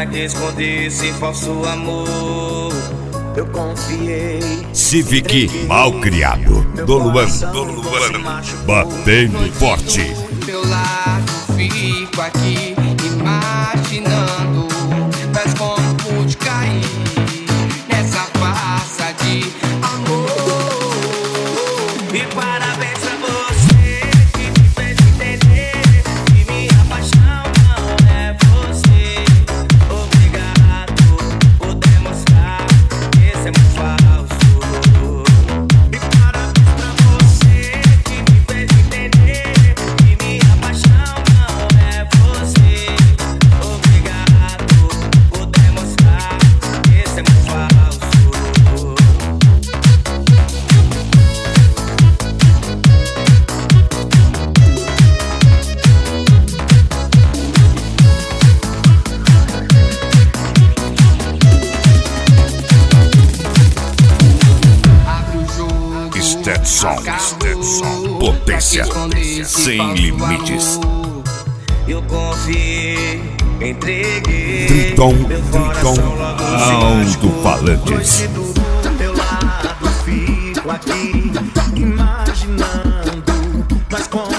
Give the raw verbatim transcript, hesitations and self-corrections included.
Pra que esconder esse falso amor? Eu confiei. Civic Malcriado, do Luan, do Luan, batendo forte. Meu lado fico aqui imaginando, mas como pude cair nessa farsa de amor. E parabéns pra você que me fez entender que minha paixão não é você. Obrigado por demonstrar que esse é muito falso. E parabéns pra você que me fez entender que minha paixão não é você. Obrigado por demonstrar que esse é muito falso. Abre o jogo, Stetson, Stetson, potência sem limites. Eu confiei, entreguei Triton, meu Triton, coração logo alto-falantes. do meu lado fico aqui imaginando, mas como